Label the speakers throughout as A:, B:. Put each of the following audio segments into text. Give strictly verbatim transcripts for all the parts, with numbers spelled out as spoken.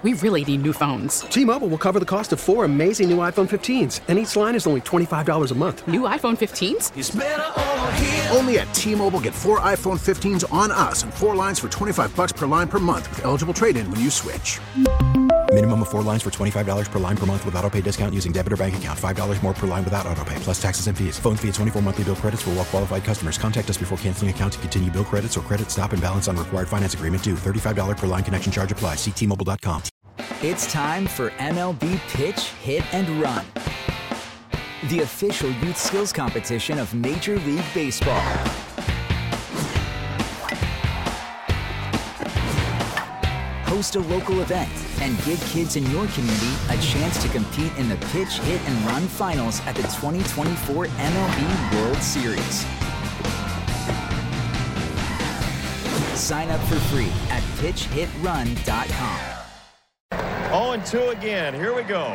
A: We really need new phones.
B: T-Mobile will cover the cost of four amazing new iPhone fifteens, and each line is only twenty-five dollars a month.
A: New iPhone fifteens?
C: It's better over here.
D: Only at T-Mobile, get four iPhone fifteens on us and four lines for twenty-five dollars per line per month with eligible trade-in when you switch.
E: Minimum of four lines for twenty-five dollars per line per month with autopay discount using debit or bank account. five dollars more per line without autopay, plus taxes and fees. Phone fee at twenty-four monthly bill credits for well-qualified customers. Contact us before canceling account to continue bill credits or credit stop and balance on required finance agreement due. thirty-five dollars per line connection charge applies. See T Mobile dot com.
F: It's time for M L B Pitch, Hit, and Run, the official youth skills competition of Major League Baseball. Host a local event and give kids in your community a chance to compete in the Pitch, Hit, and Run finals at the twenty twenty-four M L B World Series. Sign up for free at pitch hit run dot com.
G: oh and two again. Here we go.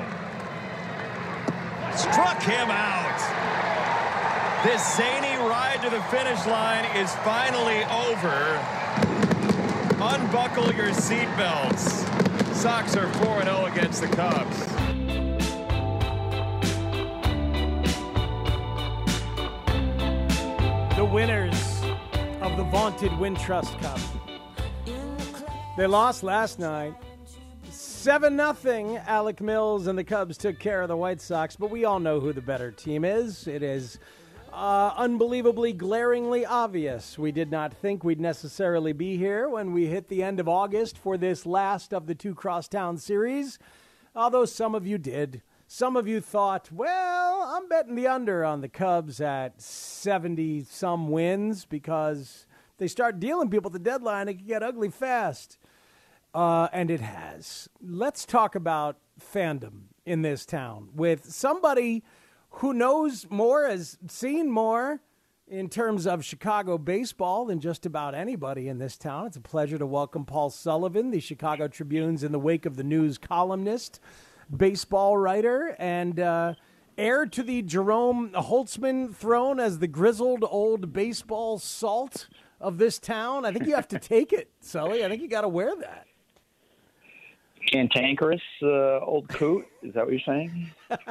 G: Struck him out. This zany ride to the finish line is finally over. Unbuckle your seatbelts. Sox are four and oh against the Cubs.
H: The winners of the vaunted Wintrust Cup. They lost last night. seven nothing. Alec Mills and the Cubs took care of the White Sox, but we all know who the better team is. It is uh, unbelievably, glaringly obvious. We did not think we'd necessarily be here when we hit the end of August for this last of the two crosstown series, although some of you did. Some of you thought, well, I'm betting the under on the Cubs at seventy-some wins because they start dealing people at the deadline. It can get ugly fast. Uh, and it has. Let's talk about fandom in this town with somebody who knows more, has seen more in terms of Chicago baseball than just about anybody in this town. It's a pleasure to welcome Paul Sullivan, the Chicago Tribune's In the Wake of the News columnist, baseball writer, and uh, heir to the Jerome Holtzman throne as the grizzled old baseball salt of this town. I think you have to take it, Sully. I think you got to wear that.
I: Cantankerous uh, old coot? Is that what you're saying?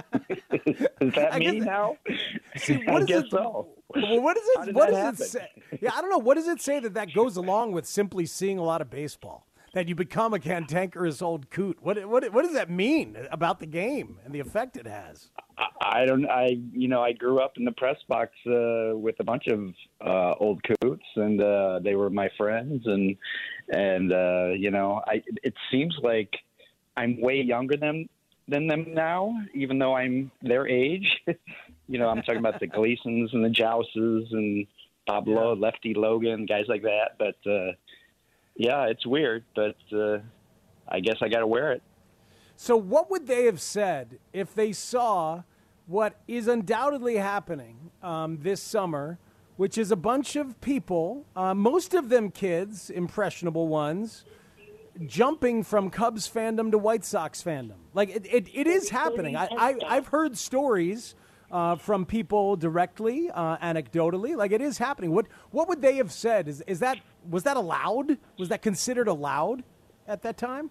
I: Is that
H: I
I: me
H: guess,
I: now?
H: See, what
I: I
H: is
I: guess
H: it,
I: so.
H: Well, what
I: How
H: does it?
I: did
H: What
I: that
H: does
I: happen?
H: it say? Yeah, I don't know. What does it say that that goes along with simply seeing a lot of baseball? That you become a cantankerous old coot. What what what does that mean about the game and the effect it has?
I: I, I don't. I you know I grew up in the press box uh, with a bunch of uh, old coots, and uh, they were my friends, and and uh, you know I. It seems like I'm way younger than than them now, even though I'm their age. You know, I'm talking about the Gleasons and the Jouses and Bob Lowe, Lefty Logan, guys like that. But uh, yeah, it's weird, but uh, I guess I got to wear it.
H: So what would they have said if they saw what is undoubtedly happening um, this summer, which is a bunch of people, uh, most of them kids, impressionable ones, jumping from Cubs fandom to White Sox fandom? Like, it, it, it is happening. I, I, I've heard stories uh, from people directly, uh, anecdotally. Like, it is happening. What what would they have said? Is is that was that allowed? Was that considered allowed at that time?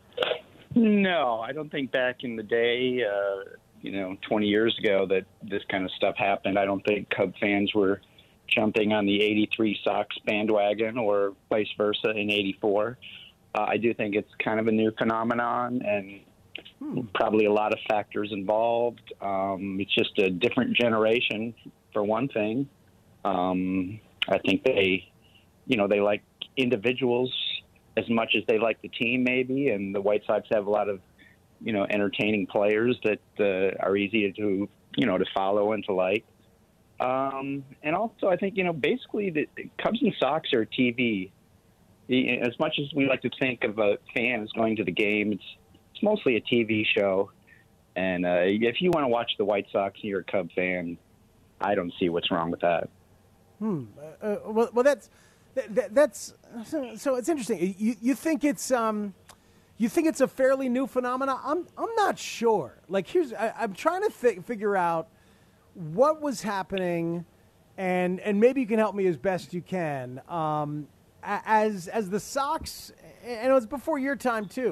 I: No, I don't think back in the day, uh, you know, twenty years ago that this kind of stuff happened. I don't think Cub fans were jumping on the eighty-three Sox bandwagon or vice versa in eighty-four. Uh, I do think it's kind of a new phenomenon and hmm. probably a lot of factors involved. Um, it's just a different generation, for one thing. Um, I think they, you know, they like individuals as much as they like the team, maybe, and the White Sox have a lot of, you know, entertaining players that uh, are easy to, you know, to follow and to like. Um, and also, I think, you know, basically the, the Cubs and Sox are T V. As much as we like to think of a fan as going to the game, it's it's mostly a T V show. And uh, if you want to watch the White Sox and you're a Cub fan, I don't see what's wrong with that.
H: Hmm. Uh, uh, well, well, that's that, that's so, so. It's interesting. You you think it's um, you think it's a fairly new phenomenon? I'm I'm not sure. Like, here's I, I'm trying to th- figure out what was happening, and and maybe you can help me as best you can. Um, as as the Sox, and it was before your time too,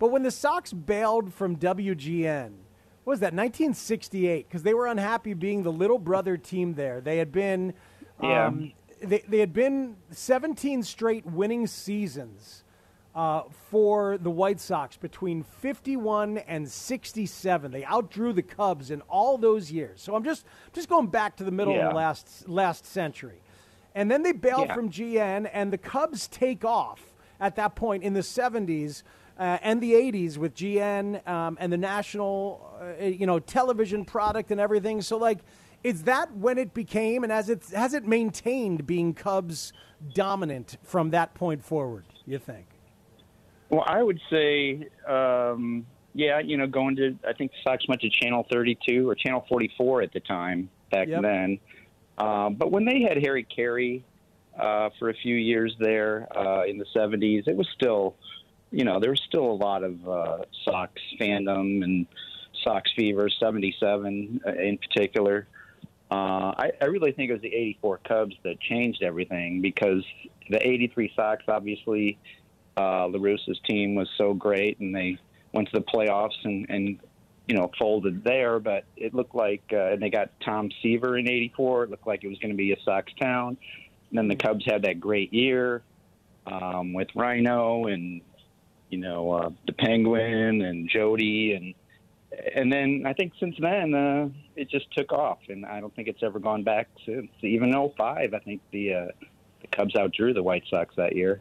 H: But when the Sox bailed from W G N, what was that, nineteen sixty-eight? Because they were unhappy being the little brother team there. They had been,
I: Yeah.
H: um, they they had been seventeen straight winning seasons uh, for the White Sox between fifty-one and sixty-seven. They outdrew the Cubs in all those years. So I'm just just going back to the middle
I: Yeah.
H: of the last last century, and then they bailed
I: Yeah.
H: from G N, and the Cubs take off at that point in the seventies. Uh, and the eighties with G N um, and the national, uh, you know, television product and everything. So, like, is that when it became, and has it has it maintained being Cubs dominant from that point forward? You think?
I: Well, I would say, um, yeah, you know, going to, I think the Sox went to Channel thirty-two or Channel forty-four at the time back
H: Yep.
I: then. Uh, but when they had Harry Carey uh, for a few years there uh, in the seventies, it was still, you know, there was still a lot of uh, Sox fandom and Sox fever, seventy-seven uh, in particular. Uh, I, I really think it was the eighty-four Cubs that changed everything, because the eighty-three Sox, obviously, uh, La Russa's team was so great, and they went to the playoffs and, and you know, folded there. But it looked like, uh, and they got Tom Seaver in eighty-four. It looked like it was going to be a Sox town. And then the Cubs had that great year um, with Rhino and, you know, uh, the Penguin and Jody, and and then I think since then uh, it just took off, and I don't think it's ever gone back since. Even oh five, I think the uh, the Cubs outdrew the White Sox that year.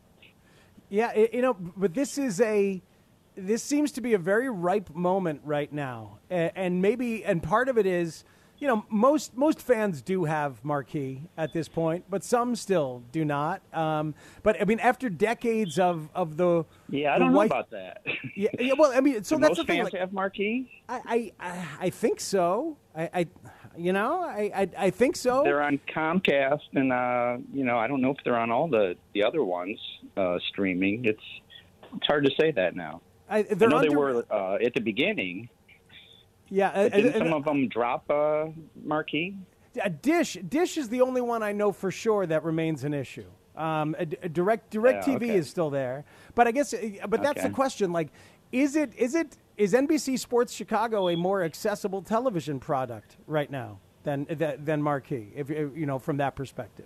H: Yeah, it, you know, but this is a this seems to be a very ripe moment right now, and, and maybe and part of it is, you know, most most fans do have Marquee at this point, but some still do not. Um, but I mean, after decades of, of the
I: yeah, I
H: the
I: don't
H: white,
I: know about that.
H: yeah, yeah, well, I mean, so
I: Do
H: that's
I: most
H: the thing.
I: fans
H: Like,
I: have Marquee?
H: I, I, I think so. I, I you know, I, I, I think so.
I: They're on Comcast, and uh, you know, I don't know if they're on all the, the other ones uh, streaming. It's it's hard to say that now.
H: I,
I: I
H: they're
I: know
H: under,
I: they were uh, at the beginning.
H: Yeah,
I: But didn't
H: uh,
I: some
H: uh,
I: of them drop uh, Marquee?
H: A Dish, Dish is the only one I know for sure that remains an issue. Um, a, a direct Direct
I: Yeah,
H: T V
I: okay.
H: is still there, but I guess, uh, but that's
I: Okay.
H: the question. Like, is it is it is N B C Sports Chicago a more accessible television product right now than than, than Marquee? If you know, from that perspective.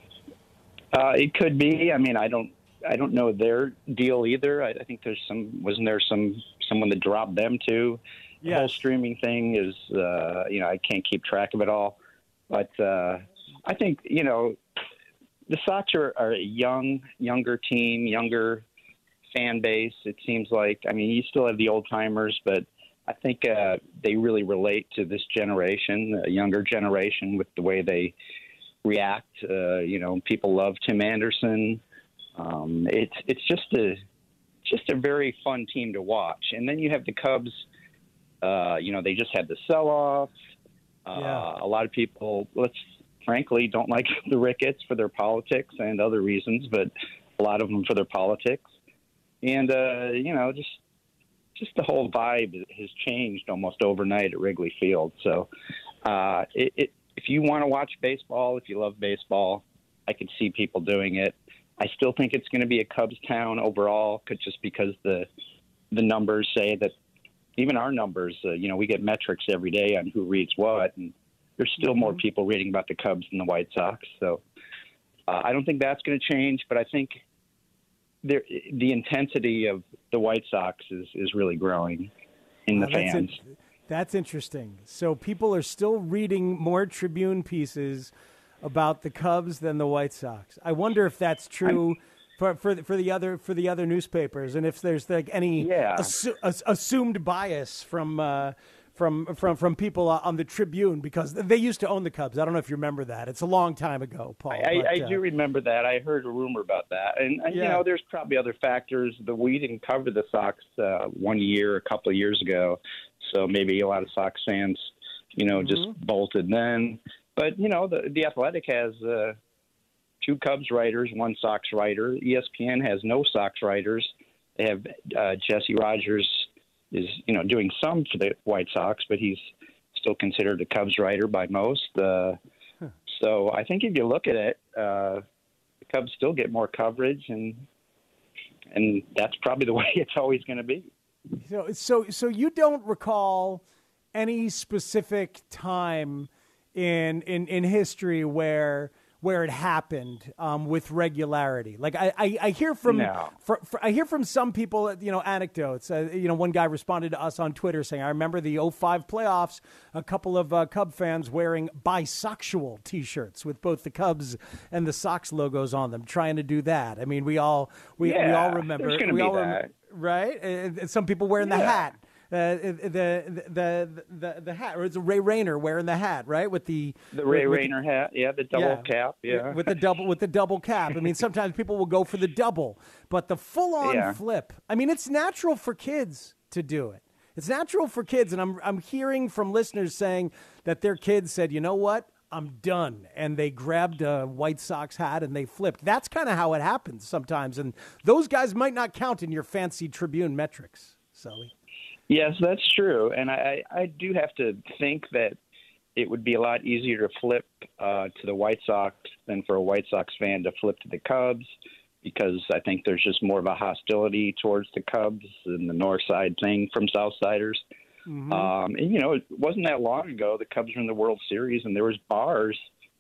I: Uh, it could be. I mean, I don't. I don't know their deal either. I, I think there's some. Wasn't there some someone that dropped them too? The whole
H: Yes.
I: streaming thing is. Uh, you know, I can't keep track of it all, but uh, I think you know, the Sox are, are a young, younger team, younger fan base. It seems like. I mean, you still have the old timers, but I think uh, they really relate to this generation, a younger generation, with the way they react. Uh, you know, people love Tim Anderson. Um, it's it's just a just a very fun team to watch. And then you have the Cubs. Uh, you know, they just had the sell-off. Uh,
H: Yeah.
I: A lot of people, let's frankly, don't like the Ricketts for their politics and other reasons, but a lot of them for their politics. And uh, you know, just just the whole vibe has changed almost overnight at Wrigley Field. So, uh, it, it, if you want to watch baseball, if you love baseball, I could see people doing it. I still think it's going to be a Cubs town overall, could- just because the the numbers say that. Even our numbers, uh, you know, we get metrics every day on who reads what, and there's still more people reading about the Cubs than the White Sox. So uh, I don't think that's going to change, but I think there, the intensity of the White Sox is, is really growing in the
H: Wow, that's
I: fans.
H: in- that's interesting. So people are still reading more Tribune pieces about the Cubs than the White Sox. I wonder if that's true for for the, for the other for the other newspapers, and if there's like any
I: Yeah.
H: assu- as- assumed bias from uh, from from from people on the Tribune, because they used to own the Cubs. I don't know if you remember that. It's a long time ago, Paul.
I: I,
H: but,
I: I
H: uh,
I: do remember that. I heard a rumor about that. And, and
H: Yeah.
I: you know, there's probably other factors. The We didn't cover the Sox uh, one year, a couple of years ago. So maybe a lot of Sox fans, you know, just bolted then. But, you know, the, the Athletic has uh, two Cubs writers, one Sox writer. E S P N has no Sox writers. They have uh, Jesse Rogers is, you know, doing some for the White Sox, but he's still considered a Cubs writer by most. Uh, huh. So I think if you look at it, uh, the Cubs still get more coverage, and and that's probably the way it's always going to be.
H: So, so, so you don't recall any specific time in in, in history where where it happened um, with regularity. Like I, I, I hear from,
I: No.
H: fr- fr- I hear from some people, you know, anecdotes. Uh, you know, one guy responded to us on Twitter saying, "I remember the oh five playoffs. A couple of uh, Cub fans wearing bisexual T-shirts with both the Cubs and the Sox logos on them, trying to do that." I mean, we all we, we
I: Yeah,
H: all remember.
I: there's gonna
H: we
I: be
H: all
I: that.
H: right? And, and some people wearing the
I: Yeah.
H: hat. Uh, the, the the the the hat, or it's Ray Rayner wearing the hat, right? With the
I: The Ray
H: with,
I: Rayner hat, yeah, the double
H: yeah,
I: cap, yeah.
H: with the double with the double cap. I mean, sometimes people will go for the double, but the full on
I: Yeah.
H: flip. I mean, it's natural for kids to do it. It's natural for kids, and I'm I'm hearing from listeners saying that their kids said, "You know what? I'm done," and they grabbed a White Sox hat and they flipped. That's kind of how it happens sometimes, and those guys might not count in your fancy Tribune metrics, Sully.
I: Yes, that's true. And I, I do have to think that it would be a lot easier to flip uh, to the White Sox than for a White Sox fan to flip to the Cubs, because I think there's just more of a hostility towards the Cubs and the North Side thing from Southsiders. Mm-hmm. Um, and, you know, it wasn't that long ago the Cubs were in the World Series, and there was bars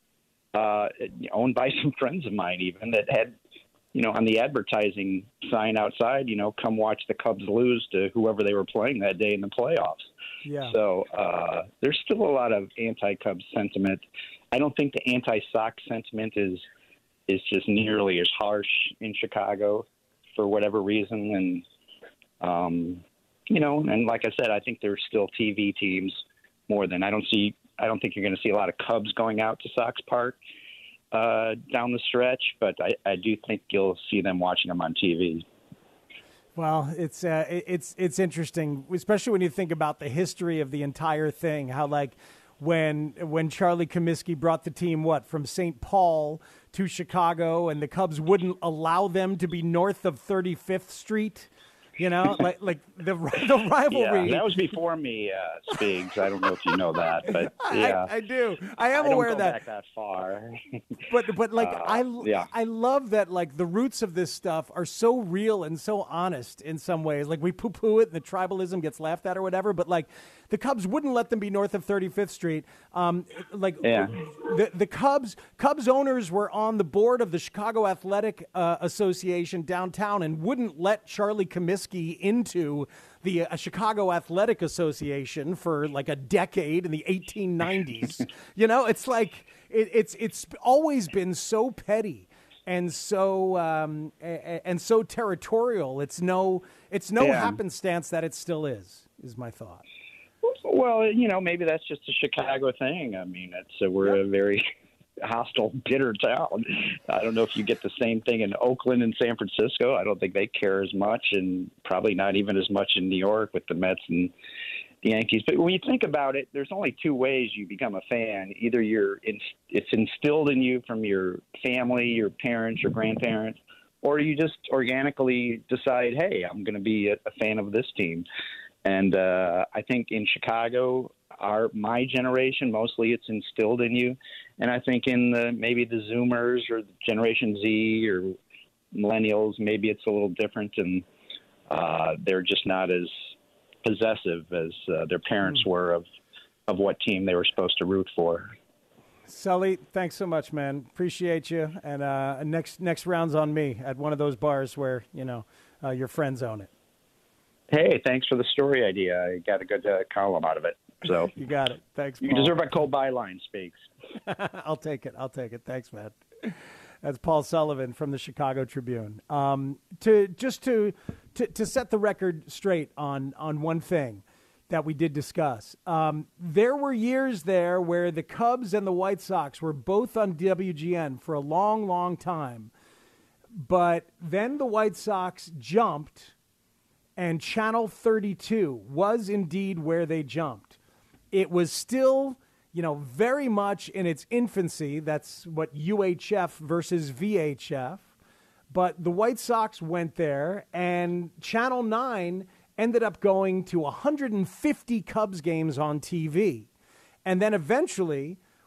I: uh, owned by some friends of mine even that had, you know, on the advertising sign outside, you know, come watch the Cubs lose to whoever they were playing that day in the playoffs.
H: Yeah.
I: So uh, there's still a lot of anti-Cubs sentiment. I don't think the anti-Sox sentiment is is just nearly as harsh in Chicago for whatever reason. And, um, you know, and like I said, I think there's still T V teams more than I don't see. I don't think you're going to see a lot of Cubs going out to Sox Park Uh, down the stretch, but I, I do think you'll see them watching them on T V.
H: Well, it's uh, it's it's interesting, especially when you think about the history of the entire thing. How like when when Charlie Comiskey brought the team what from Saint Paul to Chicago, and the Cubs wouldn't allow them to be north of thirty-fifth Street. You know, like like the the rivalry.
I: Yeah, that was before me, uh, Spigs. I don't know if you know that, but yeah,
H: I, I do. I am
I: I don't
H: aware
I: go
H: of that.
I: Back that far.
H: But but like
I: Uh,
H: I
I: yeah.
H: I love that like the roots of this stuff are so real and so honest in some ways. Like we poo poo it and the tribalism gets laughed at or whatever. But like the Cubs wouldn't let them be north of thirty-fifth Street. Um, like
I: Yeah.
H: the the Cubs Cubs owners were on the board of the Chicago Athletic uh, Association downtown and wouldn't let Charlie Comiskey into the uh, Chicago Athletic Association for like a decade in the eighteen nineties. You know, it's like it, it's it's always been so petty and so um, a- a- and so territorial. It's no it's no
I: Yeah.
H: happenstance that it still is. Is my thought.
I: Well, you know, maybe that's just a Chicago thing. I mean, it's uh, we're a very hostile, bitter town. I don't know if you get the same thing in Oakland and San Francisco. I don't think they care as much, and probably not even as much in New York with the Mets and the Yankees. But when you think about it, there's only two ways you become a fan. Either you're in, it's instilled in you from your family, your parents, your grandparents, or you just organically decide, hey, I'm going to be a, a fan of this team. And uh, I think in Chicago, our my generation, mostly it's instilled in you. And I think in the maybe the Zoomers or the Generation Z or millennials, maybe it's a little different, and uh, they're just not as possessive as uh, their parents
H: Mm.
I: were of of what team they were supposed to root for.
H: Sully, thanks so much, man. Appreciate you. And uh, next next round's on me at one of those bars where you know uh, your friends own it.
I: Hey, thanks for the story idea. I got a good uh, column out of it. So
H: You got it. Thanks,
I: you
H: Paul.
I: deserve a cold byline, Speaks.
H: I'll take it. I'll take it. Thanks, man. That's Paul Sullivan from the Chicago Tribune. Um, to just to, to to set the record straight on on one thing that we did discuss. Um, there were years there where the Cubs and the White Sox were both on W G N for a long, long time, but then the White Sox jumped, and Channel thirty-two was indeed where they jumped. It was still, you know, very much in its infancy. That's what U H F versus V H F. But the White Sox went there, and Channel nine ended up going to one hundred fifty Cubs games on T V. And then eventually,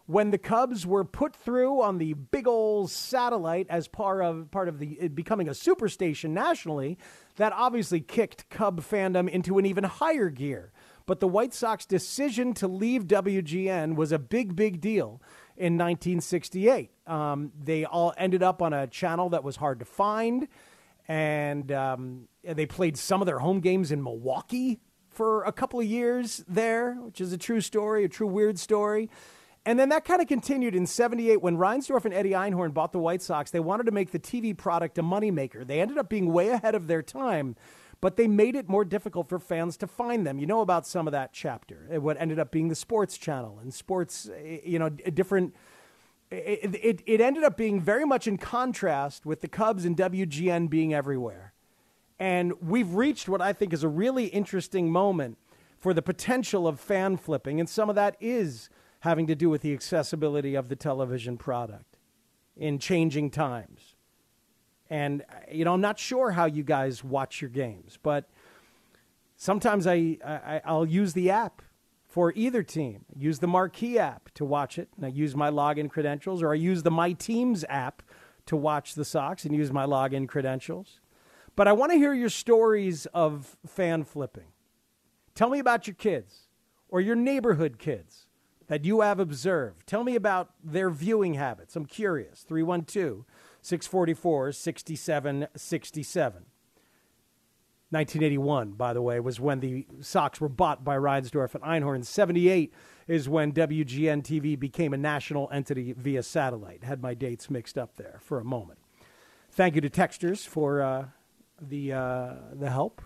H: when the Cubs were put through on the big old satellite as part of part of the it becoming a superstation nationally, that obviously kicked Cub fandom into an even higher gear. But the White Sox decision to leave W G N was a big, big deal in nineteen sixty-eight. Um, they all ended up on a channel that was hard to find, and um, they played some of their home games in Milwaukee for a couple of years there, which is a true story, a true weird story. And then that kind of continued in seventy-eight when Reinsdorf and Eddie Einhorn bought the White Sox. They wanted to make the T V product a moneymaker. They ended up being way ahead of their time, but they made it more difficult for fans to find them. You know about some of that chapter, what ended up being the sports channel and sports, you know, different. It, it, it ended up being very much in contrast with the Cubs and W G N being everywhere. And we've reached what I think is a really interesting moment for the potential of fan flipping. And some of that is having to do with the accessibility of the television product in changing times. And, you know, I'm not sure how you guys watch your games, but sometimes I, I, I'll use the app for either team. I use the Marquee app to watch it, and I use my login credentials, or I use the My Teams app to watch the Sox and use my login credentials. But I want to hear your stories of fan flipping. Tell me about your kids or your neighborhood kids that you have observed. Tell me about their viewing habits. I'm curious. three one two, six four four, six seven six seven. nineteen eighty-one, by the way, was when the Sox were bought by Reinsdorf and Einhorn. seventy-eight is when W G N T V became a national entity via satellite. Had my dates mixed up there for a moment. Thank you to Texters for uh, the uh, the help.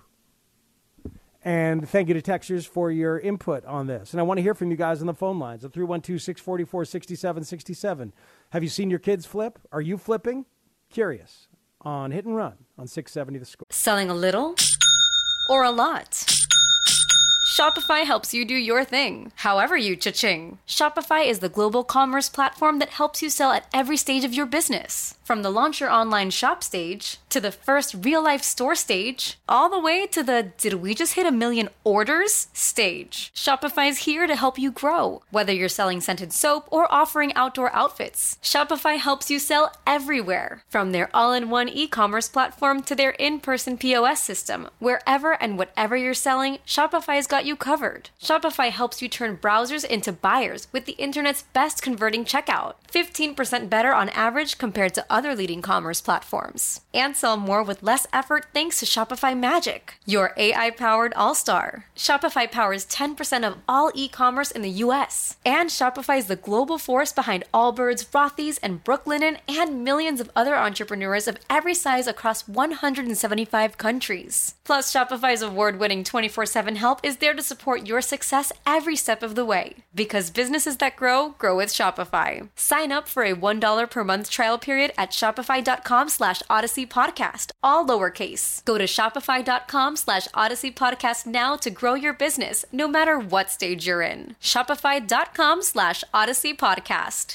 H: And thank you to Texters for your input on this. And I want to hear from you guys on the phone lines at three one two, six four four, six seven six seven. Have you seen your kids flip? Are you flipping? Curious. On Hit and Run on six seventy The Score.
C: Selling a little or a lot? Shopify helps you do your thing, however you cha-ching. Shopify is the global commerce platform that helps you sell at every stage of your business. From the launch your online shop stage, to the first real-life store stage, all the way to the did we just hit a million orders stage. Shopify's here to help you grow. Whether you're selling scented soap or offering outdoor outfits, Shopify helps you sell everywhere. From their all-in-one e-commerce platform to their in-person P O S system, wherever and whatever you're selling, Shopify's got you covered. Shopify helps you turn browsers into buyers with the internet's best converting checkout. fifteen percent better on average compared to other leading commerce platforms. And sell more with less effort thanks to Shopify Magic, your A I-powered all-star. Shopify powers ten percent of all e-commerce in the U S. And Shopify is the global force behind Allbirds, Rothy's, and Brooklinen, and millions of other entrepreneurs of every size across one hundred seventy-five countries. Plus, Shopify's award-winning twenty-four seven help is there to support your success every step of the way. Because businesses that grow, grow with Shopify. Sign up for a one dollar per month trial period at shopify.com slash Odyssey Podcast, all lowercase. Go to shopify.com slash Odyssey Podcast now to grow your business, no matter what stage you're in. Shopify.com slash Odyssey Podcast.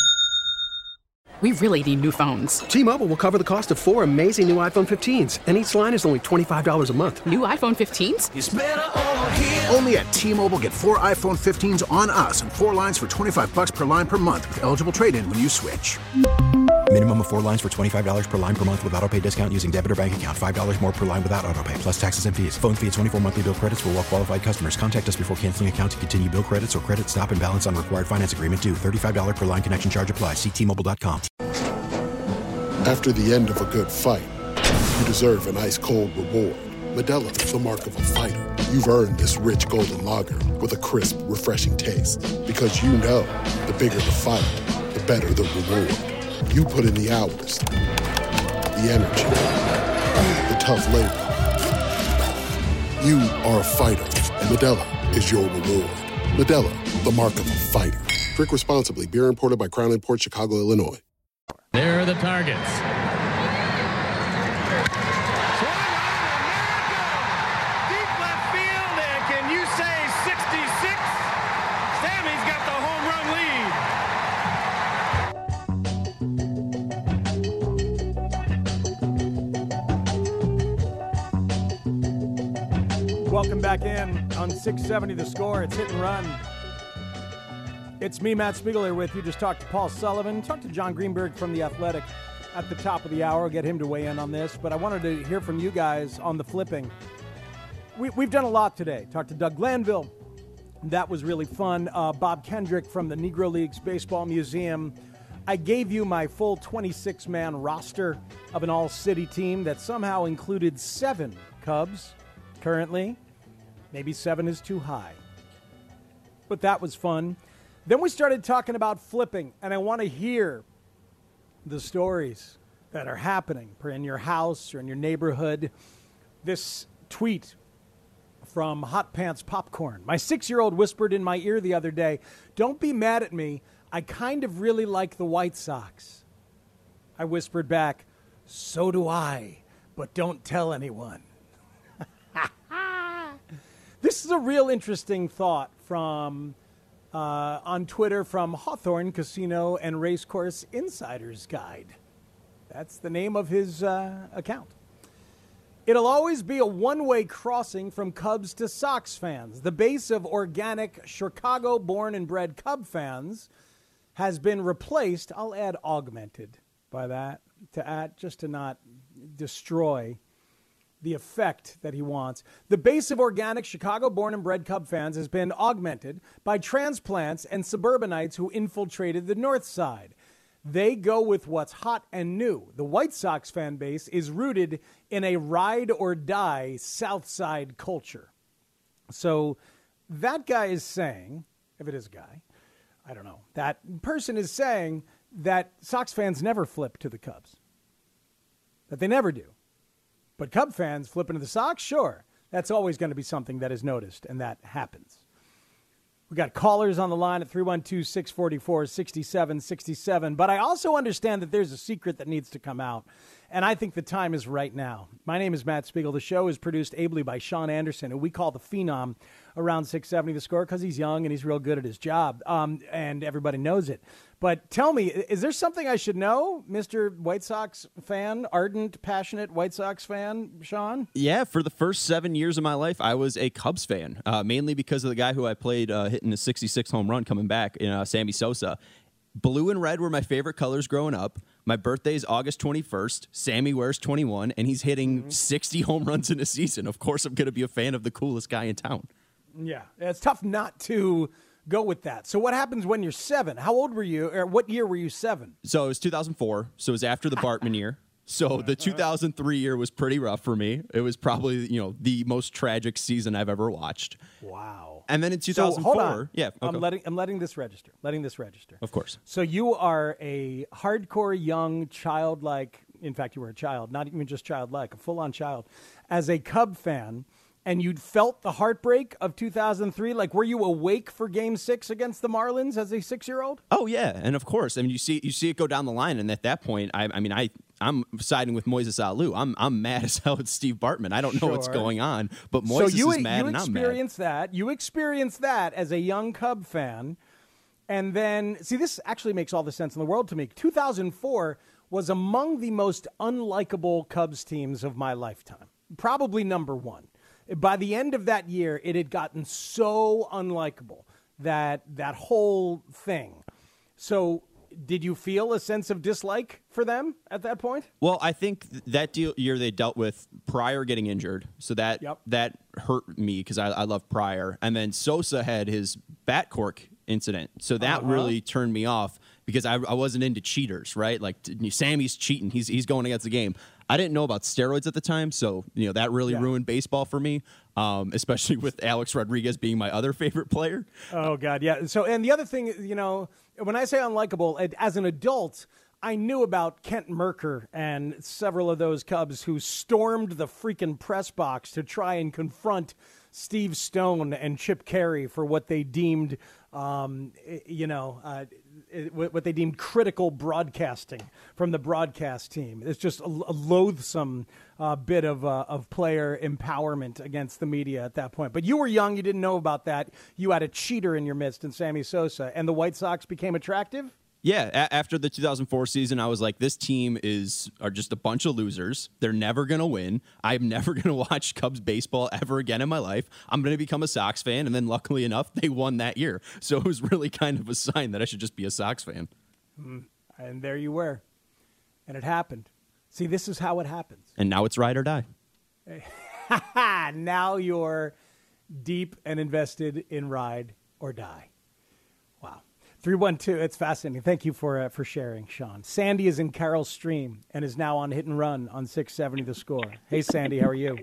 A: We really need new phones.
B: T-Mobile will cover the cost of four amazing new iPhone fifteens, and each line is only twenty-five dollars a month.
A: New iPhone fifteens?
D: It's better over here. Only at T-Mobile, get four iPhone fifteens on us and four lines for twenty-five bucks per line per month with eligible trade-in when you switch.
E: Minimum of four lines for twenty-five dollars per line per month with autopay discount using debit or bank account. five dollars more per line without autopay, plus taxes and fees. Phone fee at twenty-four monthly bill credits for well-qualified customers. Contact us before canceling account to continue bill credits or credit stop and balance on required finance agreement due. thirty-five dollars per line connection charge applies. See T Mobile dot com.
J: After the end of a good fight, you deserve an ice-cold reward. Modelo is the mark of a fighter. You've earned this rich golden lager with a crisp, refreshing taste. Because you know, the bigger the fight, the better the reward. You put in the hours, the energy, the tough labor. You are a fighter, and Modelo is your reward. Modelo, the mark of a fighter. Drink responsibly. Beer imported by Crown Imports, Chicago, Illinois.
G: There are the targets. Deep left field, and can you say sixty-six? Sammy's got the home
H: Welcome back in on six seventy The Score. It's Hit and Run. It's me, Matt Spiegel, here with you. Just talked to Paul Sullivan, talked to John Greenberg from The Athletic at the top of the hour. I'll get him to weigh in on this. But I wanted to hear from you guys on the flipping. We, we've done a lot today. Talked to Doug Glanville. That was really fun. Uh, Bob Kendrick from the Negro Leagues Baseball Museum. I gave you my full twenty-six man roster of an all-city team that somehow included seven Cubs currently. Maybe seven is too high. But that was fun. Then we started talking about flipping, and I want to hear the stories that are happening in your house or in your neighborhood. This tweet from Hot Pants Popcorn. My six-year-old whispered in my ear the other day, "Don't be mad at me. I kind of really like the White Sox." I whispered back, "So do I, but don't tell anyone." This is a real interesting thought from uh, on Twitter from Hawthorne Casino and Racecourse Insider's Guide. That's the name of his uh, account. It'll always be a one-way crossing from Cubs to Sox fans. The base of organic Chicago-born and bred Cub fans has been replaced, I'll add augmented by that, to add just to not destroy the effect that he wants. The base of organic Chicago-born and bred Cub fans has been augmented by transplants and suburbanites who infiltrated the north side. They go with what's hot and new. The White Sox fan base is rooted in a ride-or-die South Side culture. So that guy is saying, if it is a guy, I don't know, that person is saying that Sox fans never flip to the Cubs, that they never do. But Cub fans flipping to the Sox, sure, that's always going to be something that is noticed, and that happens. We got callers on the line at three one two, six four four, six seven six seven. But I also understand that there's a secret that needs to come out, and I think the time is right now. My name is Matt Spiegel. The show is produced ably by Sean Anderson, who we call the Phenom around six seventy The Score because he's young and he's real good at his job, um, and everybody knows it. But tell me, is there something I should know, Mister White Sox fan, ardent, passionate White Sox fan, Sean?
K: Yeah, for the first seven years of my life, I was a Cubs fan, uh, mainly because of the guy who I played uh, hitting a sixty-six home run coming back, in uh, Sammy Sosa. Blue and red were my favorite colors growing up. My birthday is August twenty-first. Sammy wears twenty-one, and he's hitting mm-hmm. sixty home runs in a season. Of course, I'm going to be a fan of the coolest guy in town. Yeah, it's tough not to go with that. So what happens when you're seven? How old were you, or what year were you seven? So it was two thousand four, so it was after the Bartman year. So the two thousand three year was pretty rough for me. It was probably, you know, the most tragic season I've ever watched. Wow. And then in two thousand four, so, hold on. yeah, okay. I'm letting I'm letting this register. Letting this register. Of course. So you are a hardcore young childlike, in fact you were a child, not even just childlike, a full-on child, as a Cub fan. And you'd felt the heartbreak of two thousand three? Like, were you awake for Game Six against the Marlins as a six-year-old? Oh yeah, and of course. I mean, you see, you see it go down the line, and at that point, I, I mean, I, I'm siding with Moises Alou. I'm, I'm mad as hell at Steve Bartman. I don't know sure. what's going on, but Moises so you, is mad, you and I'm mad. You experienced that. You experienced that as a young Cub fan, and then see, this actually makes all the sense in the world to me. two thousand four was among the most unlikable Cubs teams of my lifetime, probably number one. By the end of that year, it had gotten so unlikable, that that whole thing. So did you feel a sense of dislike for them at that point? Well, I think that deal, year they dealt with Pryor getting injured. So that yep. that hurt me because I, I love Pryor. And then Sosa had his bat cork incident. So that uh-huh. really turned me off because I, I wasn't into cheaters, right? Like Sammy's cheating. He's he's going against the game. I didn't know about steroids at the time, so you know that really yeah. ruined baseball for me, um, especially with Alex Rodriguez being my other favorite player. Oh, God, yeah. So, and the other thing, you know, when I say unlikable, as an adult, I knew about Kent Merker and several of those Cubs who stormed the freaking press box to try and confront Steve Stone and Chip Carey for what they deemed, um, you know, uh, what they deemed critical broadcasting from the broadcast team. It's just a, a loathsome uh, bit of uh, of player empowerment against the media at that point. But you were young. You didn't know about that. You had a cheater in your midst in Sammy Sosa, and the White Sox became attractive? Yeah, a- after the two thousand four season, I was like, this team is are just a bunch of losers. They're never going to win. I'm never going to watch Cubs baseball ever again in my life. I'm going to become a Sox fan. And then luckily enough, they won that year. So it was really kind of a sign that I should just be a Sox fan.
H: Mm. And there you were. And it happened. See, this is how it happens.
K: And now it's ride or die.
H: Now you're deep and invested in ride or die. Wow. three one two, it's fascinating. Thank you for uh, for sharing, Sean. Sandy is in Carroll Stream and is now on Hit and Run on six seventy The Score. Hey, Sandy, how are you?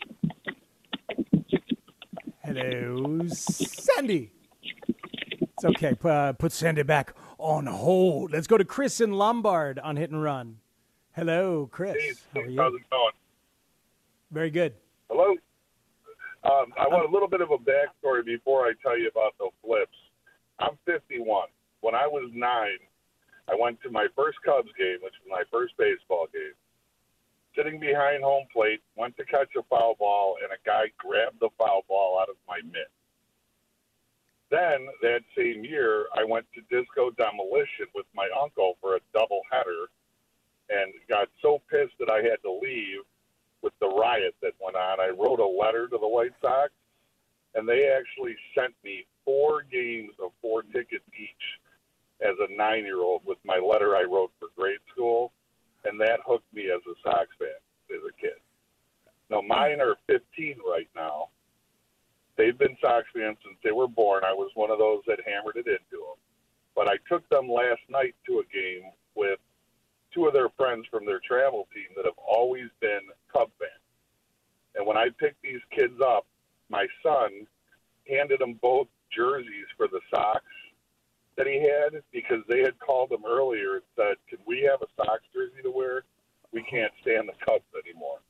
H: Hello, Sandy. It's okay. P- uh, put Sandy back on hold. Let's go to Chris in Lombard on Hit and Run. Hello, Chris.
L: Hey,
H: how are you?
L: How's it going?
H: Very good.
L: Hello. Um, I want a little bit of a backstory before I tell you about the flips. I'm fifty-one. When I was nine, I went to my first Cubs game, which was my first baseball game. Sitting behind home plate, went to catch a foul ball, and a guy grabbed the foul ball out of my mitt. Then, that same year, I went to Disco Demolition with my uncle for a doubleheader and got so pissed that I had to leave with the riot that went on. I wrote a letter to the White Sox, and they actually sent me four games of four tickets each as a nine-year-old with my letter I wrote for grade school, and that hooked me as a Sox fan as a kid. Now, mine are fifteen right now. They've been Sox fans since they were born. I was one of those that hammered it into them. But I took them last night to a game with two of their friends from their travel team that have always been Cub fans. And when I picked these kids up, my son handed them both jerseys for the Sox that he had because they had called him earlier and said, can we have a Sox jersey to wear? We can't stand the Cubs anymore.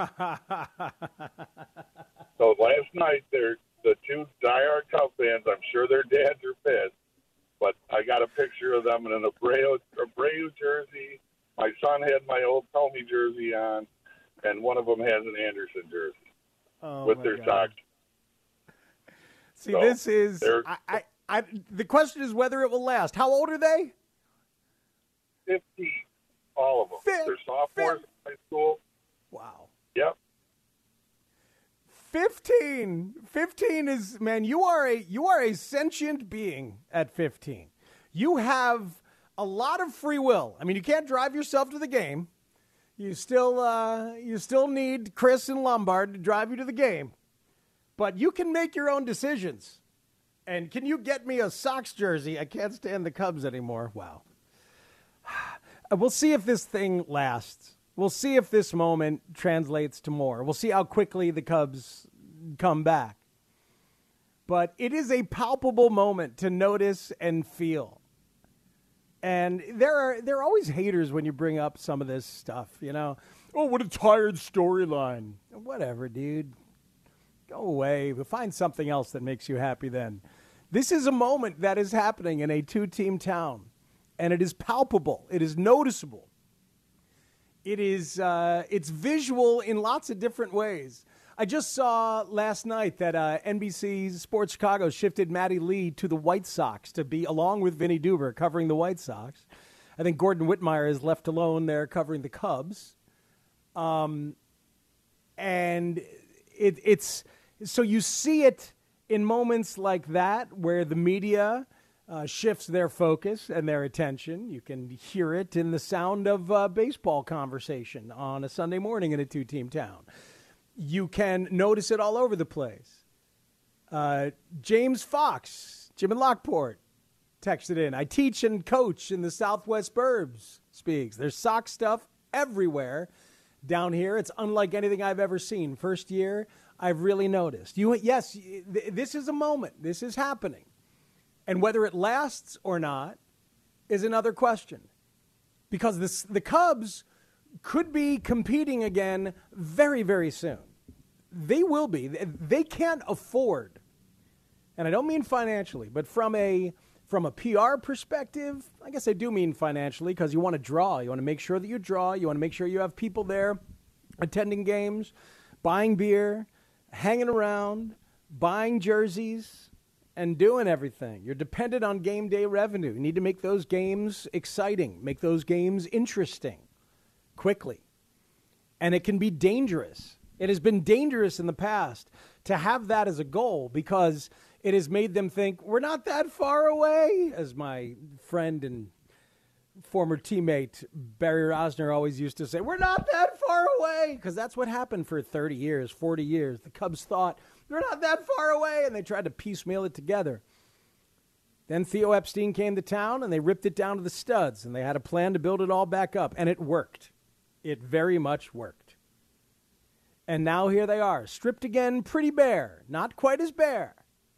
L: So last night, they're the two diehard Cub fans. I'm sure their dads are pissed, but I got a picture of them in an Abreu, Abreu jersey. My son had my old Tommy jersey on, and one of them has an Anderson jersey
H: oh
L: with their
H: God.
L: Sox.
H: See,
L: So,
H: this is
L: they're-
H: I, I, I. The question is whether it will last. How old are they?
L: fifteen, all of them.
H: Fif-
L: They're sophomores in high school.
H: Wow.
L: Yep.
H: fifteen. fifteen is, man, you are a you are a sentient being at fifteen. You have a lot of free will. I mean, you can't drive yourself to the game. You still uh, you still need Chris and Lombard to drive you to the game. But you can make your own decisions. And can you get me a Sox jersey? I can't stand the Cubs anymore. Wow. We'll see if this thing lasts. We'll see if this moment translates to more. We'll see how quickly the Cubs come back. But it is a palpable moment to notice and feel. And there are there are always haters when you bring up some of this stuff, you know. Oh, what a tired storyline. Whatever, dude. Go away. We'll find something else that makes you happy then. This is a moment that is happening in a two-team town. And it is palpable. It is noticeable. It is uh, it's visual in lots of different ways. I just saw last night that uh, N B C Sports Chicago shifted Matty Lee to the White Sox to be along with Vinny Duber covering the White Sox. I think Gordon Whitmire is left alone there covering the Cubs. Um, and it, it's so you see it in moments like that where the media Uh, shifts their focus and their attention. You can hear it in the sound of uh, baseball conversation on a Sunday morning in a two-team town. You can notice it all over the place. Uh, James Fox, Jim in Lockport, texted in. I teach and coach in the Southwest Burbs, speaks. There's Sox stuff everywhere down here. It's unlike anything I've ever seen. First year, I've really noticed. You, yes, th- this is a moment. This is happening. And whether it lasts or not is another question. Because this, the Cubs could be competing again very, very soon. They will be. They can't afford, and I don't mean financially, but from a from a P R perspective, I guess I do mean financially, because you want to draw. You want to make sure that you draw. You want to make sure you have people there attending games, buying beer, hanging around, buying jerseys, and doing everything. You're dependent on game day revenue. You need to make those games exciting, make those games interesting quickly. And it can be dangerous. It has been dangerous in the past to have that as a goal because it has made them think we're not that far away, as my friend and former teammate Barry Rosner always used to say, we're not that far away, because that's what happened for thirty years, forty years. The Cubs thought, we're not that far away, and they tried to piecemeal it together. Then Theo Epstein came to town, and they ripped it down to the studs, and they had a plan to build it all back up, and it worked. It very much worked. And now here they are, stripped again, pretty bare, not quite as bare,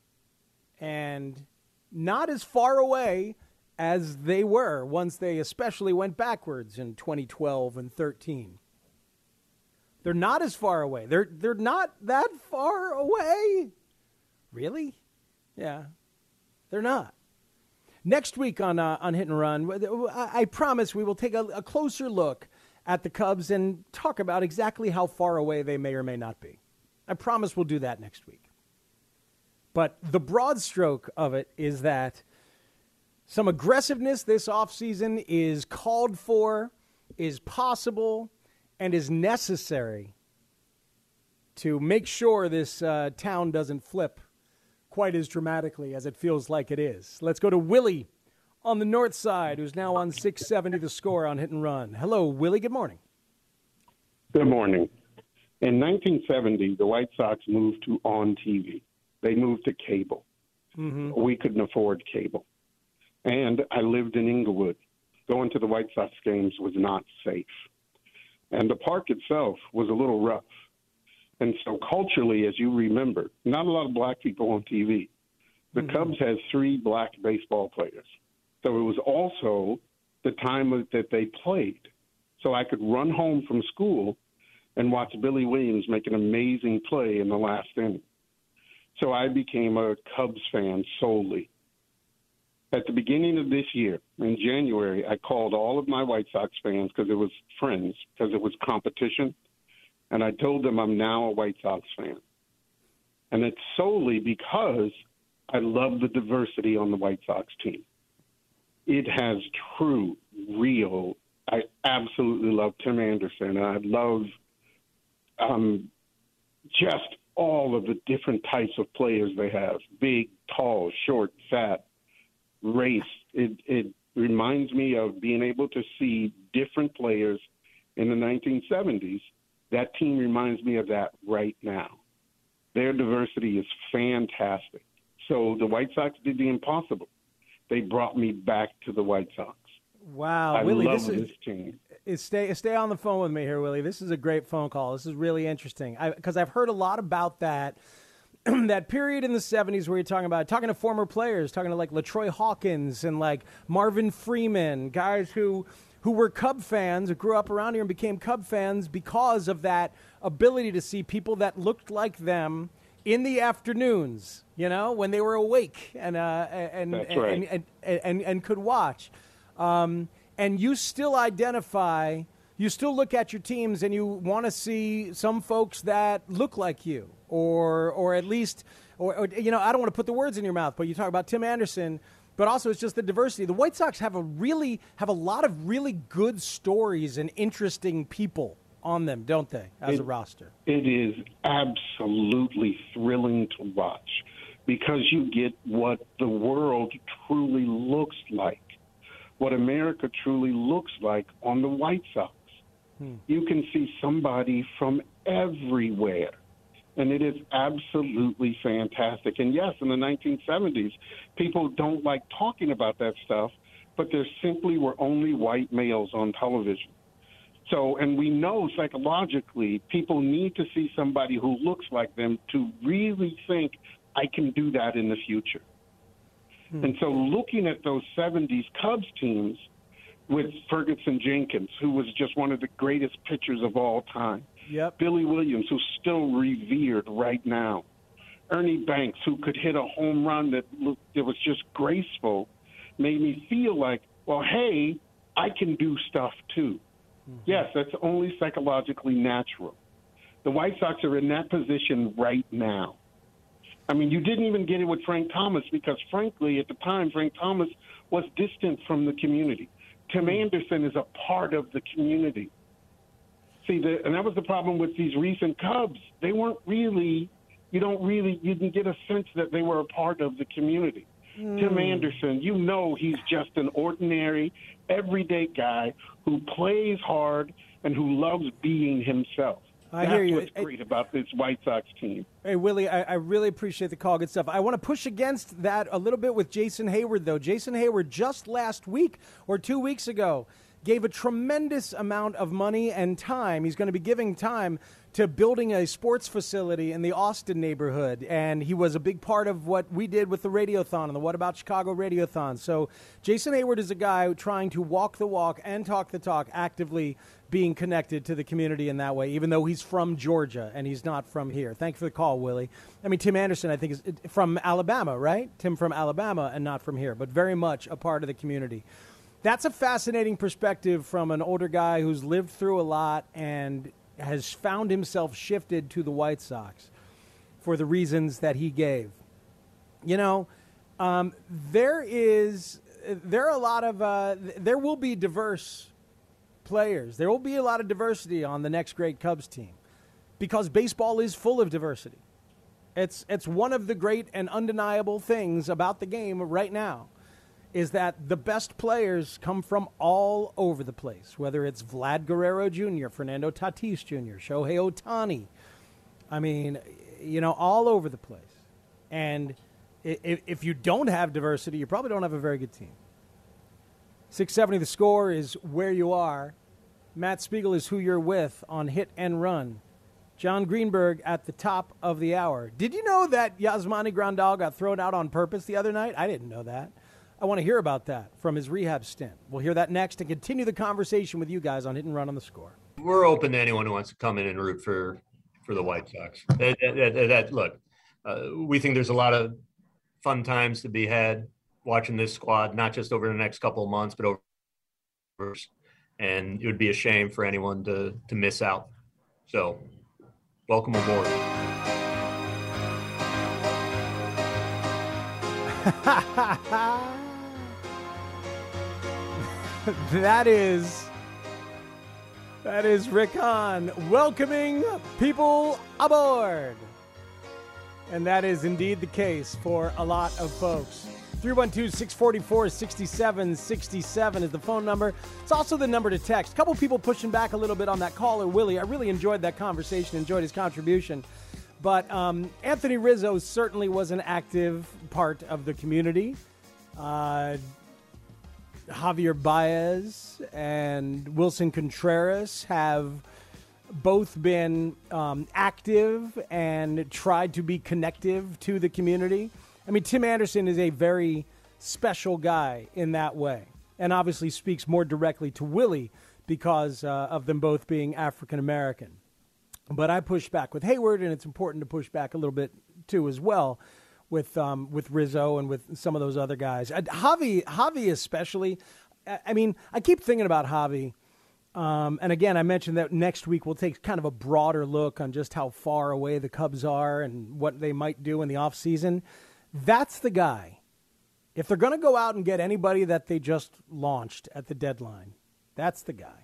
H: and not as far away as they were once they especially went backwards in twenty twelve and thirteen. They're not as far away. They're they're not that far away. Really? Yeah, they're not. Next week on uh, on Hit and Run, I, I promise we will take a, a closer look at the Cubs and talk about exactly how far away they may or may not be. I promise we'll do that next week. But the broad stroke of it is that some aggressiveness this offseason is called for, is possible, and is necessary to make sure this uh, town doesn't flip quite as dramatically as it feels like it is. Let's go to Willie on the north side, who's now on six seventy The Score on Hit and Run. Hello, Willie. Good morning.
M: Good morning. In nineteen seventy, the White Sox moved to on T V. They moved to cable.
H: Mm-hmm.
M: We couldn't afford cable. And I lived in Inglewood. Going to the White Sox games was not safe. And the park itself was a little rough. And so culturally, as you remember, not a lot of black people on T V. The mm-hmm. Cubs had three black baseball players. So it was also the time that they played. So I could run home from school and watch Billy Williams make an amazing play in the last inning. So I became a Cubs fan solely. At the beginning of this year, in January, I called all of my White Sox fans because it was friends, because it was competition, and I told them I'm now a White Sox fan. And it's solely because I love the diversity on the White Sox team. It has true, real, I absolutely love Tim Anderson, and I love um, just all of the different types of players they have, big, tall, short, fat, race. It, it reminds me of being able to see different players in the nineteen seventies. That team reminds me of that right now. Their diversity is fantastic. So the White Sox did the impossible. They brought me back to the White Sox.
H: Wow,
M: I
H: Willie,
M: love
H: this
M: this
H: is,
M: team.
H: Is stay stay on the phone with me here, Willie. This is a great phone call. This is really interesting because I've heard a lot about that that period in the seventies where you're talking about talking to former players, talking to like LaTroy Hawkins and like Marvin Freeman, guys who who were Cub fans, who grew up around here and became Cub fans because of that ability to see people that looked like them in the afternoons, you know, when they were awake and uh, and,
M: That's
H: and,
M: right.
H: and, and, and and and could watch. Um, and you still identify, you still look at your teams and you want to see some folks that look like you, or or at least, or, or you know, I don't want to put the words in your mouth, but you talk about Tim Anderson, but also it's just the diversity. The White Sox have a really have a lot of really good stories and interesting people on them, don't they, as
M: it,
H: a roster?
M: It is absolutely thrilling to watch because you get what the world truly looks like, what America truly looks like on the White Sox. Hmm. You can see somebody from everywhere, and it is absolutely fantastic. And yes, in the nineteen seventies, people don't like talking about that stuff, but there simply were only white males on television. So, and we know psychologically people need to see somebody who looks like them to really think, I can do that in the future. Hmm. And so looking at those seventies Cubs teams with Ferguson Jenkins, who was just one of the greatest pitchers of all time,
H: yep.
M: Billy Williams, who's still revered right now, Ernie Banks, who could hit a home run that looked, that was just graceful, made me feel like, well, hey, I can do stuff too. Mm-hmm. Yes, that's only psychologically natural. The White Sox are in that position right now. I mean, you didn't even get it with Frank Thomas because, frankly, at the time, Frank Thomas was distant from the community. Tim Anderson is a part of the community. See, the, and that was the problem with these recent Cubs. They weren't really, you don't really, you didn't get a sense that they were a part of the community. Mm. Tim Anderson, you know he's just an ordinary, everyday guy who plays hard and who loves being himself.
H: I
M: That's
H: hear you.
M: what's great about this White Sox team.
H: Hey, Willie, I, I really appreciate the call. Good stuff. I want to push against that a little bit with Jason Hayward, though. Jason Hayward just last week or two weeks ago gave a tremendous amount of money and time. He's going to be giving time to building a sports facility in the Austin neighborhood, and he was a big part of what we did with the Radiothon and the What About Chicago Radiothon. So Jason Hayward is a guy trying to walk the walk and talk the talk, actively being connected to the community in that way, even though he's from Georgia and he's not from here. Thank you for the call, Willie. I mean, Tim Anderson, I think, is from Alabama, right? Tim from Alabama and not from here, but very much a part of the community. That's a fascinating perspective from an older guy who's lived through a lot and has found himself shifted to the White Sox for the reasons that he gave. You know, um, there is, there are a lot of, uh, there will be diverse players. There will be a lot of diversity on the next great Cubs team because baseball is full of diversity. It's, it's one of the great and undeniable things about the game right now is that the best players come from all over the place, whether it's Vlad Guerrero Junior, Fernando Tatis Junior, Shohei Ohtani. I mean, you know, all over the place. And if, if you don't have diversity, you probably don't have a very good team. six seventy The Score is where you are. Matt Spiegel is who you're with on Hit and Run. John Greenberg at the top of the hour. Did you know that Yasmani Grandal got thrown out on purpose the other night? I didn't know that. I want to hear about that from his rehab stint. We'll hear that next and continue the conversation with you guys on Hit and Run on The Score.
N: We're open to anyone who wants to come in and root for, for the White Sox. That, that, that, that, look, uh, we think there's a lot of fun times to be had watching this squad, not just over the next couple of months, but over, and it would be a shame for anyone to, to miss out. So welcome aboard.
H: That is, that is Rick Hahn welcoming people aboard. And that is indeed the case for a lot of folks. three one two, six four four, six seven six seven is the phone number. It's also the number to text. A couple people pushing back a little bit on that caller, Willie. I really enjoyed that conversation, enjoyed his contribution. But um, Anthony Rizzo certainly was an active part of the community. Uh, Javier Baez and Wilson Contreras have both been um, active and tried to be connective to the community. I mean, Tim Anderson is a very special guy in that way and obviously speaks more directly to Willie because uh, of them both being African-American. But I push back with Hayward, and it's important to push back a little bit, too, as well, with um, with Rizzo and with some of those other guys. Uh, Javi, Javi especially, I mean, I keep thinking about Javi. Um, and, again, I mentioned that next week we'll take kind of a broader look on just how far away the Cubs are and what they might do in the offseason. That's the guy. If they're going to go out and get anybody that they just launched at the deadline, that's the guy.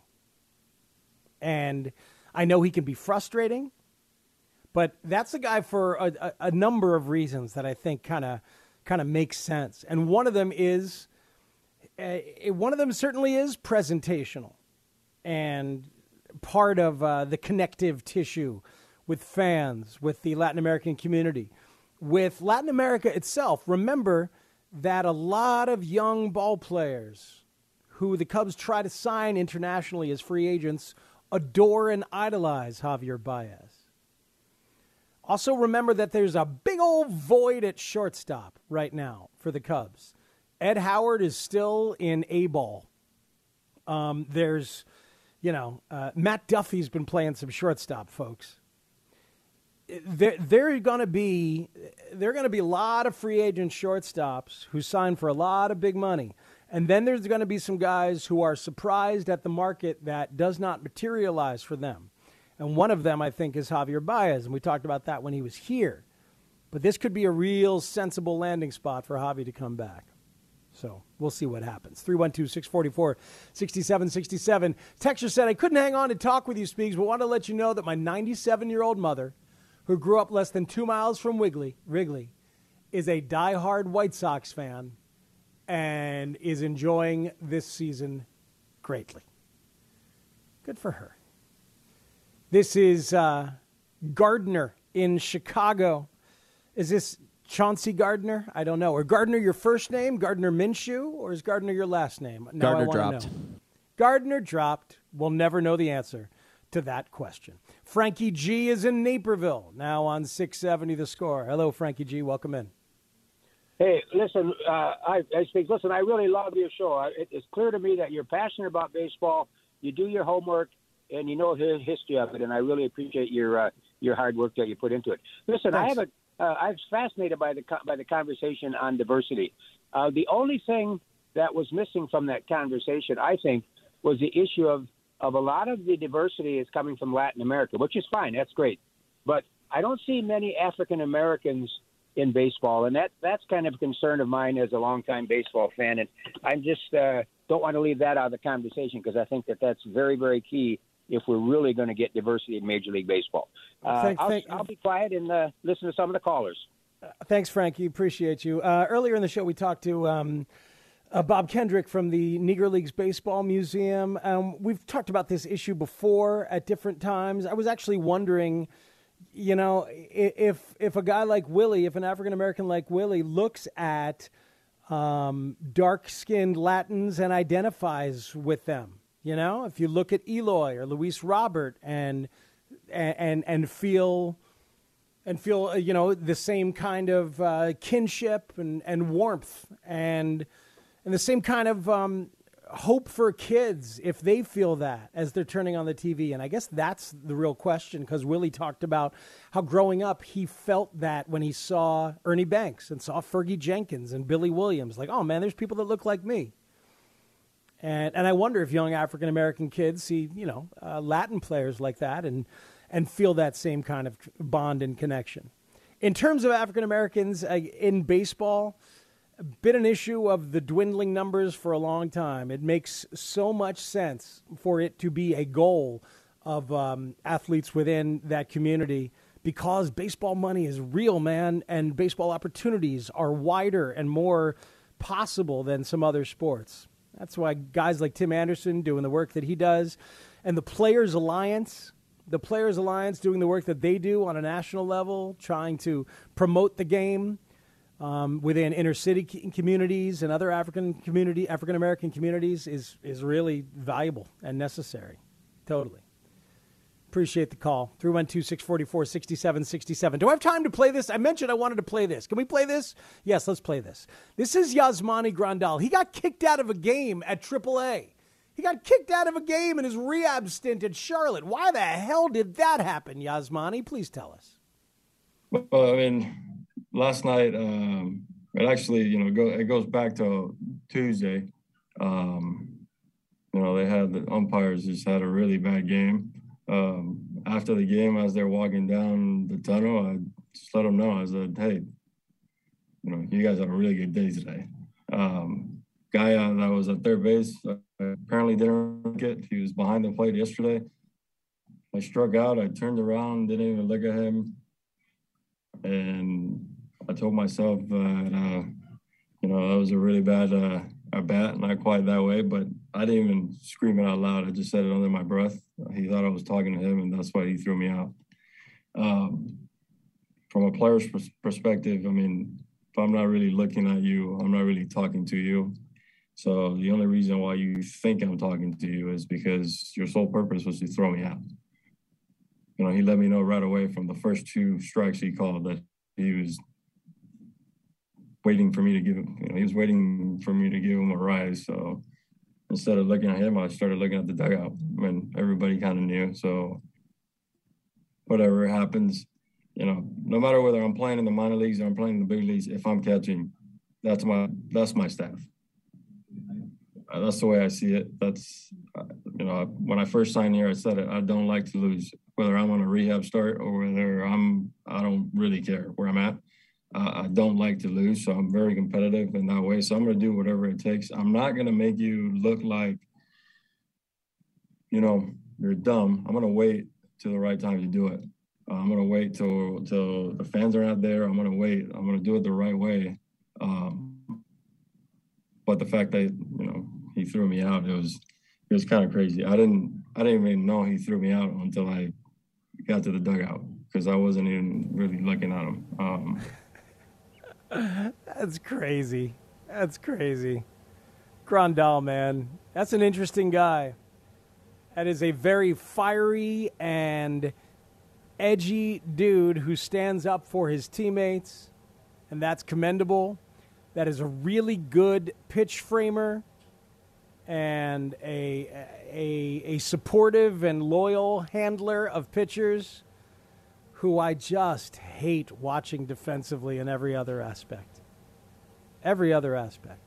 H: And I know he can be frustrating, but that's the guy for a, a, a number of reasons that I think kind of kind of makes sense. And one of them is, uh, one of them certainly is presentational and part of uh, the connective tissue with fans, with the Latin American community, with Latin America itself. Remember that a lot of young ball players who the Cubs try to sign internationally as free agents adore and idolize Javier Baez. Also remember that there's a big old void at shortstop right now for the Cubs. Ed Howard is still in A-ball. Um, there's, you know, uh, Matt Duffy's been playing some shortstop, folks. There, there are going to be, there are going to be a lot of free agent shortstops who sign for a lot of big money. And then there's going to be some guys who are surprised at the market that does not materialize for them. And one of them, I think, is Javier Baez. And we talked about that when he was here. But this could be a real sensible landing spot for Javi to come back. So we'll see what happens. three one two, six four four, six seven six seven. Texture said, I couldn't hang on to talk with you, Speaks, but wanted to let you know that my ninety-seven-year-old mother, who grew up less than two miles from Wrigley, Wrigley, is a diehard White Sox fan and is enjoying this season greatly. Good for her. This is uh, Gardner in Chicago. Is this Chauncey Gardner? I don't know. Or Gardner your first name, Gardner Minshew, or is Gardner your last name? Now
K: Gardner
H: I wanna
K: dropped.
H: know. Gardner dropped. We'll never know the answer to that question. Frankie G is in Naperville, now on six seventy The Score. Hello, Frankie G. Welcome in.
O: Hey, listen, uh, I, I speak. Listen, I really love your show. It, it's clear to me that you're passionate about baseball. You do your homework, and you know the history of it. And I really appreciate your uh, your hard work that you put into it. Listen,
H: Thanks.
O: I have a. Uh, I was fascinated by the by the conversation on diversity. Uh, the only thing that was missing from that conversation, I think, was the issue of of a lot of the diversity is coming from Latin America, which is fine. That's great, but I don't see many African Americans in baseball, and that that's kind of a concern of mine as a longtime baseball fan. And I just uh, don't want to leave that out of the conversation because I think that that's very, very key if we're really going to get diversity in Major League Baseball. Uh,
H: Thank-
O: I'll,
H: thank-
O: I'll be quiet and uh, listen to some of the callers.
H: Uh, thanks, Frankie. Appreciate you. Uh, earlier in the show, we talked to um, uh, Bob Kendrick from the Negro Leagues Baseball Museum. Um, we've talked about this issue before at different times. I was actually wondering, you know, i- if if a guy like Willie, if an African-American like Willie looks at um, dark-skinned Latins and identifies with them. You know, if you look at Eloy or Luis Robert and and and feel and feel you know the same kind of uh, kinship and, and warmth and and the same kind of um, hope for kids if they feel that as they're turning on the T V. And I guess that's the real question, because Willie talked about how growing up he felt that when he saw Ernie Banks and saw Fergie Jenkins and Billy Williams, like, oh man, there's people that look like me. And and I wonder if young African-American kids see, you know, uh, Latin players like that and and feel that same kind of bond and connection. In terms of African-Americans uh, in baseball, been an issue of the dwindling numbers for a long time. It makes so much sense for it to be a goal of um, athletes within that community because baseball money is real, man, and baseball opportunities are wider and more possible than some other sports. That's why guys like Tim Anderson doing the work that he does, and the Players Alliance, the Players Alliance doing the work that they do on a national level, trying to promote the game um, within inner city communities and other African community, African American communities, is is really valuable and necessary. Totally. Appreciate the call. three one two, six four four, six seven six seven. Do I have time to play this? I mentioned I wanted to play this. Can we play this? Yes, let's play this. This is Yasmani Grandal. He got kicked out of a game at triple A. He got kicked out of a game in his rehab stint at Charlotte. Why the hell did that happen, Yasmani? Please tell us.
P: Well, I mean, last night, um, it actually, you know, go, it goes back to Tuesday. Um, you know, they had the umpires just had a really bad game. Um, after the game, as they're walking down the tunnel, I just let them know. I said, hey, you know, you guys have a really good day today. Um, guy uh, that was at third base uh, apparently didn't get. He was behind the plate yesterday. I struck out. I turned around, didn't even look at him. And I told myself that, uh, you know, that was a really bad uh, at bat, not quite that way, but I didn't even scream it out loud. I just said it under my breath. He thought I was talking to him, and that's why he threw me out. Um, from a player's pers- perspective, I mean, if I'm not really looking at you, I'm not really talking to you. So the only reason why you think I'm talking to you is because your sole purpose was to throw me out. You know, he let me know right away from the first two strikes he called that he was waiting for me to give him, you know, he was waiting for me to give him a rise. So instead of looking at him, I started looking at the dugout. I mean, everybody kind of knew. So whatever happens, you know, no matter whether I'm playing in the minor leagues or I'm playing in the big leagues, if I'm catching, that's my that's my staff. Uh, that's the way I see it. That's, uh, you know, when I first signed here, I said it. I don't like to lose, whether I'm on a rehab start or whether I'm, I don't really care where I'm at. Uh, I don't like to lose, so I'm very competitive in that way. So I'm going to do whatever it takes. I'm not going to make you look like, you know, you're dumb. I'm going to wait till the right time to do it. Uh, I'm going to wait till till the fans are not there. I'm going to wait. I'm going to do it the right way. Um, but the fact that, you know, he threw me out, it was it was kind of crazy. I didn't I didn't even know he threw me out until I got to the dugout because I wasn't even really looking at him. Um,
H: That's crazy. That's crazy. Grandal, man. That's an interesting guy. That is a very fiery and edgy dude who stands up for his teammates, and that's commendable. That is a really good pitch framer and a, a, a supportive and loyal handler of pitchers who I just hate watching defensively in every other aspect. Every other aspect.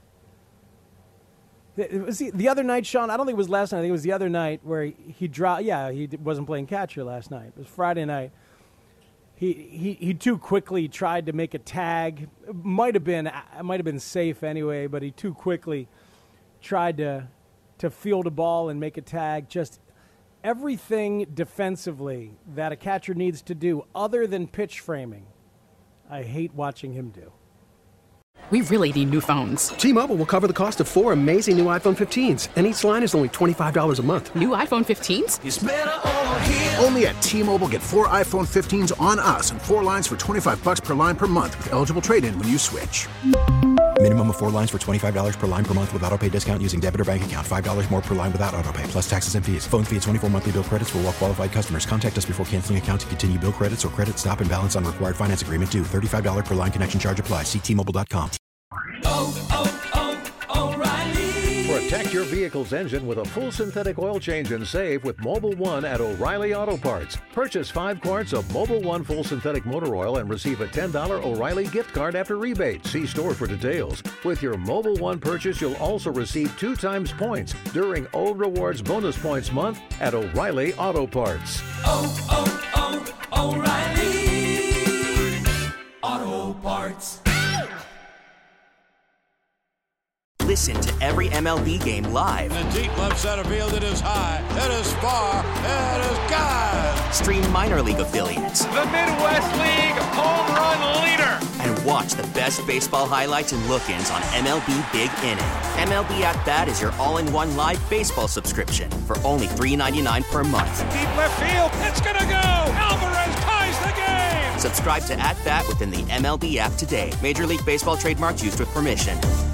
H: It was the, the other night, Sean, I don't think it was last night. I think it was the other night where he, he dropped. Yeah, he wasn't playing catcher last night. It was Friday night. He he he too quickly tried to make a tag. It might have been it might have been safe anyway, but he too quickly tried to to field a ball and make a tag. Just everything defensively that a catcher needs to do other than pitch framing, I hate watching him do.
A: We really need new phones.
B: T-Mobile will cover the cost of four amazing new iPhone fifteens, and each line is only twenty-five dollars a month.
A: New iPhone fifteens?
D: It's better over here. Only at T-Mobile, get four iPhone fifteens on us and four lines for twenty-five bucks per line per month with eligible trade-in when you switch.
E: Minimum of four lines for twenty-five dollars per line per month with autopay discount using debit or bank account. five dollars more per line without autopay, plus taxes and fees. Phone fee at twenty-four monthly bill credits for well-qualified customers. Contact us before canceling account to continue bill credits or credit stop and balance on required finance agreement due. thirty-five dollars per line connection charge applies. See T Mobile dot com.
Q: Oh, oh, oh, O'Reilly.
R: Protect your vehicle's engine with a full synthetic oil change and save with Mobil one at O'Reilly Auto Parts. Purchase five quarts of Mobil one full synthetic motor oil and receive a ten dollars O'Reilly gift card after rebate. See store for details. With your Mobil one purchase, you'll also receive two times points during O Rewards Bonus Points Month at O'Reilly Auto Parts.
Q: Oh, oh, oh, O'Reilly Auto Parts.
S: Listen to every M L B game live.
T: In the deep left center field, it is high, it is far, it is gone.
S: Stream minor league affiliates.
G: The Midwest League home run leader.
S: And watch the best baseball highlights and look-ins on M L B Big Inning. M L B At Bat is your all-in-one live baseball subscription for only three dollars and ninety-nine cents per month.
G: Deep left field, it's gonna go. Alvarez ties the game.
S: Subscribe to At Bat within the M L B app today. Major League Baseball trademarks used with permission.